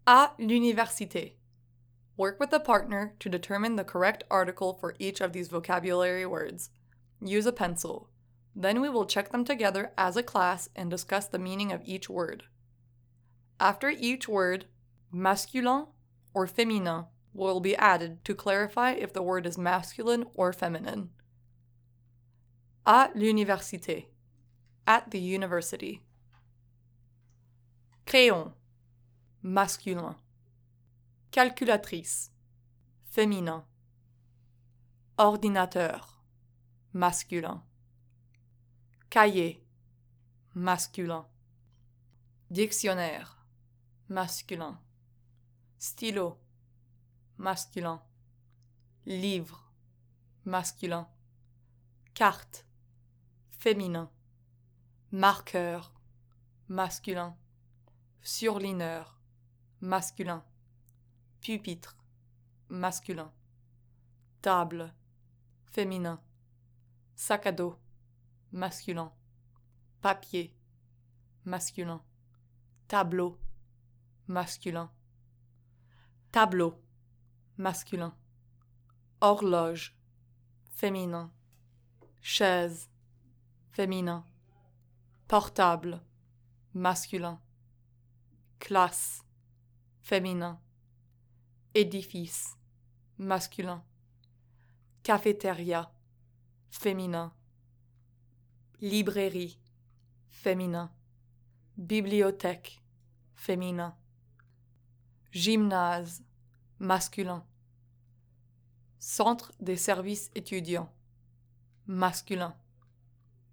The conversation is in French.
À l'université. Work with a partner to determine the correct article for each of these vocabulary words. Use a pencil. Then we will check them together as a class and discuss the meaning of each word. After each word, masculin or féminin will be added to clarify if the word is masculine or feminine. À l'université. At the university. Crayon. Masculin. Calculatrice. Féminin. Ordinateur. Masculin. Cahier. Masculin. Dictionnaire. Masculin. Stylo. Masculin. Livre. Masculin. Carte. Féminin. Marqueur. Masculin. Surligneur. Masculin. Pupitre. Masculin. Table. Féminin. Sac à dos. Masculin. Papier. Masculin. Tableau. Masculin. Tableau. Masculin. Horloge. Féminin. Chaise. Féminin. Portable. Masculin. Classe. Féminin. Édifice. Masculin. Cafétéria. Féminin. Librairie. Féminin. Bibliothèque. Féminin. Gymnase. Masculin. Centre des services étudiants. Masculin.